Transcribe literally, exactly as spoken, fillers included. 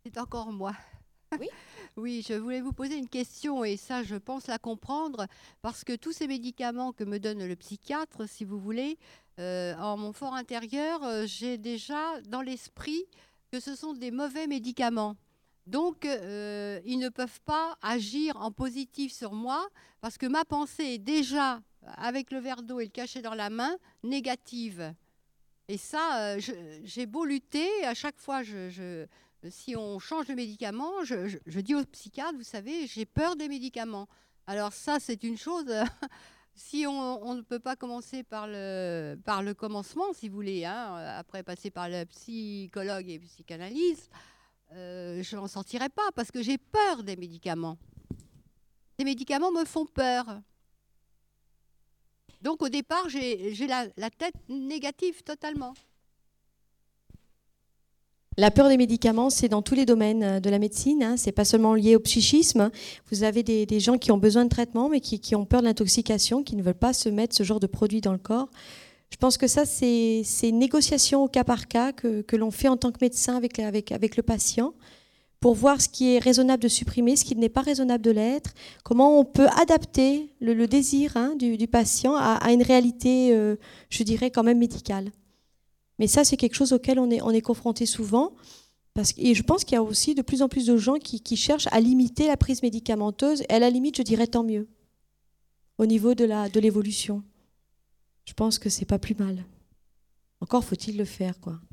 C'est encore moi. Oui. Oui, je voulais vous poser une question et ça, je pense la comprendre parce que tous ces médicaments que me donne le psychiatre, si vous voulez, euh, en mon fort intérieur, euh, j'ai déjà dans l'esprit que ce sont des mauvais médicaments. Donc, euh, ils ne peuvent pas agir en positif sur moi parce que ma pensée est déjà, avec le verre d'eau et le cachet dans la main, négative. Et ça, euh, je- j'ai beau lutter, à chaque fois, je, je- si on change de médicament, je, je- je dis au psychiatre, vous savez, j'ai peur des médicaments. Alors ça, c'est une chose, euh, si on, on ne peut pas commencer par le, par le commencement, si vous voulez, hein, après passer par le psychologue et psychanalyse, euh, je n'en sortirai pas parce que j'ai peur des médicaments. Les médicaments me font peur. Donc au départ, j'ai j'ai la, la tête négative totalement. La peur des médicaments, c'est dans tous les domaines euh, de la médecine. Hein. Ce n'est pas seulement lié au psychisme. Vous avez des, des gens qui ont besoin de traitement, mais qui, qui ont peur de l'intoxication, qui ne veulent pas se mettre ce genre de produit dans le corps. Je pense que ça, c'est c'est une négociation au cas par cas que, que l'on fait en tant que médecin avec, avec, avec le patient pour voir ce qui est raisonnable de supprimer, ce qui n'est pas raisonnable de l'être, comment on peut adapter le, le désir hein, du, du patient à, à une réalité, euh, je dirais, quand même médicale. Mais ça, c'est quelque chose auquel on est, on est confronté souvent. Parce, et je pense qu'il y a aussi de plus en plus de gens qui, qui cherchent à limiter la prise médicamenteuse. Et à la limite, je dirais tant mieux, au niveau de la, de l'évolution. Je pense que c'est pas plus mal. Encore faut-il le faire, quoi.